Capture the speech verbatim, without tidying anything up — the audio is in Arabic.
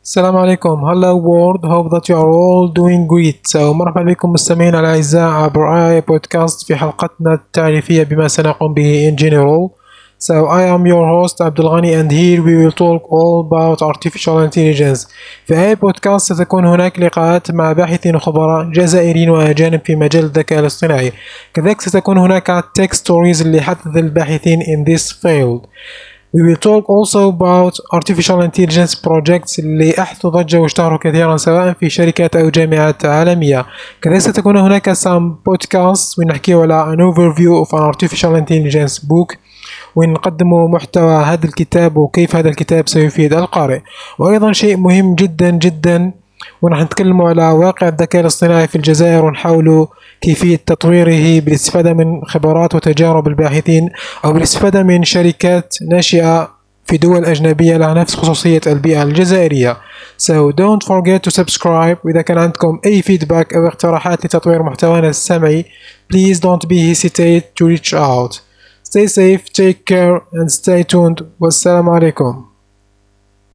السلام عليكم. Hello world, hope that you are all doing great. So مرحبا بكم مستمعين الأعزاء عبر آي بودكاست في حلقتنا التعريفية بما سنقوم به in general. So I am your host عبد الغني and here we will talk all about artificial intelligence. في آي بودكاست ستكون هناك لقاءات مع باحثين وخبراء جزائريين وأجانب في مجال الذكاء الاصطناعي. كذلك ستكون هناك tech stories اللي حدث الباحثين in this field. We will talk also about artificial intelligence projects اللي أحدثوا ضجة واشتهروا كثيرا سواء في شركات أو جامعات عالمية. كذلك ستكون هناك some podcasts ونحكي على an overview of an artificial intelligence book ونقدم محتوى هذا الكتاب وكيف هذا الكتاب سيفيد القارئ. وأيضا شيء مهم جدا جدا ونحن نتكلم على واقع الذكاء الاصطناعي في الجزائر ونحاول كيفية تطويره بالاستفادة من خبرات وتجارب الباحثين أو بالاستفادة من شركات ناشئة في دول أجنبية لها نفس خصوصية البيئة الجزائرية. So don't forget to subscribe. وإذا كان عندكم أي feedback أو اقتراحات لتطوير محتوانا السمعي please don't be hesitate to reach out. Stay safe, take care and stay tuned. والسلام عليكم.